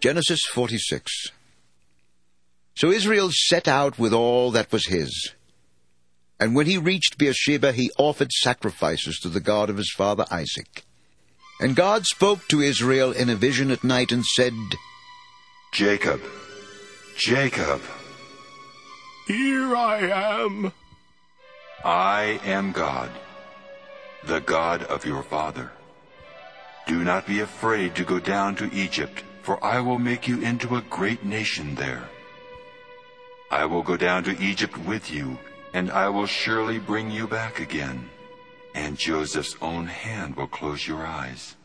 Genesis 46. So Israel set out with all that was his. And when he reached Beersheba, he offered sacrifices to the God of his father Isaac. And God spoke to Israel in a vision at night and said, Jacob, Jacob. Here I am. I am God, the God of your father. Do not be afraid to go down to Egypt, for I will make you into a great nation there. I will go down to Egypt with you, and I will surely bring you back again, and Joseph's own hand will close your eyes.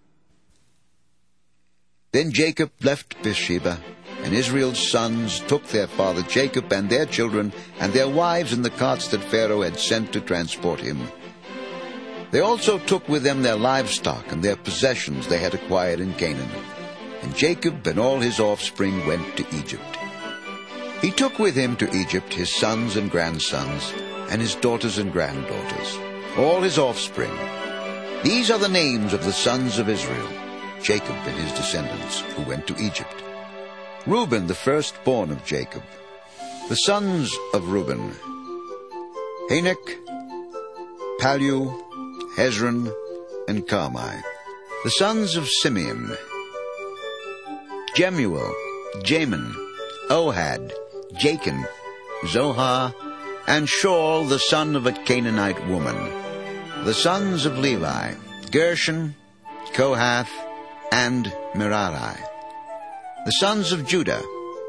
Then Jacob left Beersheba, and Israel's sons took their father Jacob and their children and their wives in the carts that Pharaoh had sent to transport him. They also took with them their livestock and their possessions they had acquired in Canaan. And Jacob and all his offspring went to Egypt. He took with him to Egypt his sons and grandsons, and his daughters and granddaughters, all his offspring. These are the names of the sons of Israel, Jacob and his descendants, who went to Egypt. Reuben, the firstborn of Jacob. The sons of Reuben: Hanok, Palu, Hezron, and Carmi. The sons of Simeon: Jemuel, Jamin, Ohad, Jachin, Zohar, and Shaul, the son of a Canaanite woman. The sons of Levi: Gershon, Kohath, and Merari. The sons of Judah: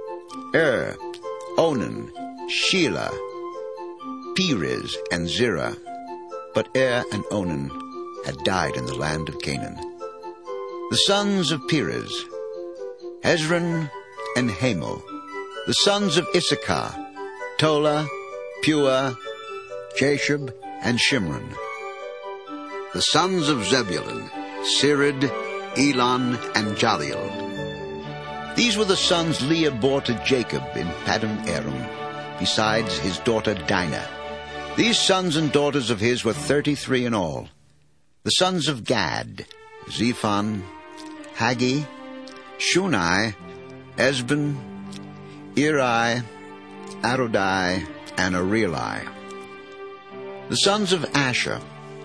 Onan, Shelah, Perez, and Zerah. But and Onan had died in the land of Canaan. The sons of Perez: Hezron and Hamel. The sons of Issachar: Tola, Pua, Jashub, and Shimron. The sons of Zebulun: Sered, Elon, and Jaliel. These were the sons Leah bore to Jacob in Paddan Aram, besides his daughter Dinah. These sons and daughters of his were 33 in all. The sons of Gad: Zephon, Haggi, Shunai, Esben, Eri, Arodai, and Areli. The sons of Asher: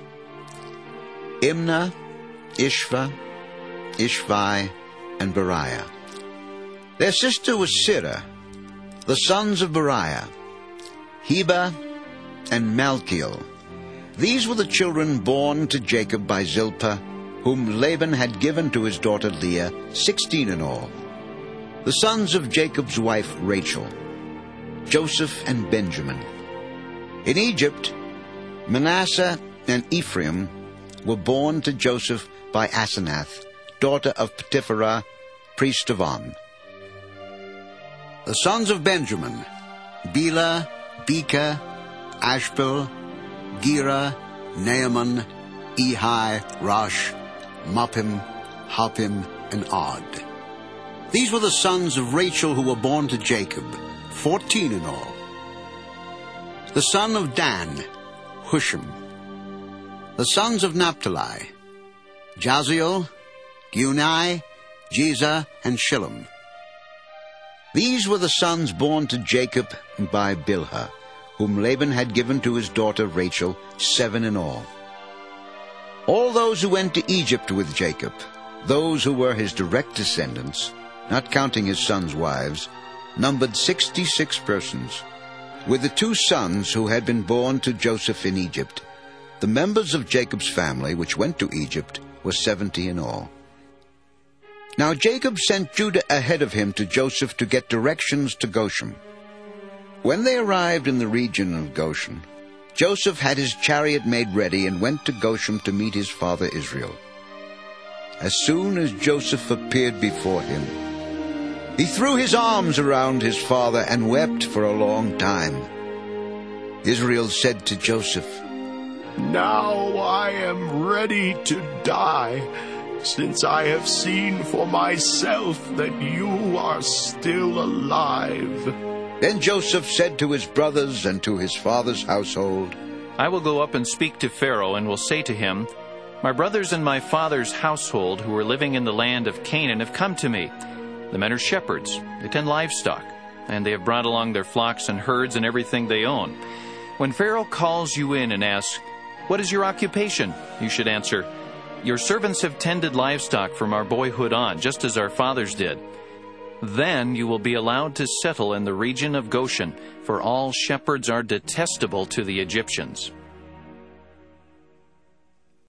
Imnah, Ishva, Ishvi, and Beriah. Their sister was Sirah. The sons of Beriah: Heba and Malchiel. These were the children born to Jacob by Zilpah, whom Laban had given to his daughter Leah, 16 in all. The sons of Jacob's wife Rachel: Joseph and Benjamin. In Egypt, Manasseh and Ephraim were born to Joseph by Asenath, daughter of Potipharah, priest of On. The sons of Benjamin: Bela, Beka, Ashbel, Gera, Naaman, Ehi, Rosh, Muppim, Huppim, and Od. These were the sons of Rachel who were born to Jacob, 14 in all. The son of Dan: Hushim. The sons of Naphtali: Jaziel, Guni, Jezer, and Shillem. These were the sons born to Jacob by Bilhah, whom Laban had given to his daughter Rachel, 7 in all. All those who went to Egypt with Jacob, those who were his direct descendants, not counting his sons' wives, numbered 66 persons. With the 2 sons who had been born to Joseph in Egypt, the members of Jacob's family which went to Egypt were 70 in all. Now Jacob sent Judah ahead of him to Joseph to get directions to Goshen. When they arrived in the region of Goshen, Joseph had his chariot made ready and went to Goshen to meet his father Israel. As soon as Joseph appeared before him, he threw his arms around his father and wept for a long time. Israel said to Joseph, Now I am ready to die, since I have seen for myself that you are still alive. Then Joseph said to his brothers and to his father's household, I will go up and speak to Pharaoh, and will say to him, My brothers and my father's household, who are living in the land of Canaan, have come to me. The men are shepherds. They tend livestock, and they have brought along their flocks and herds and everything they own. When Pharaoh calls you in and asks, 'What is your occupation?' you should answer, 'Your servants have tended livestock from our boyhood on, just as our fathers did.' Then you will be allowed to settle in the region of Goshen, for all shepherds are detestable to the Egyptians."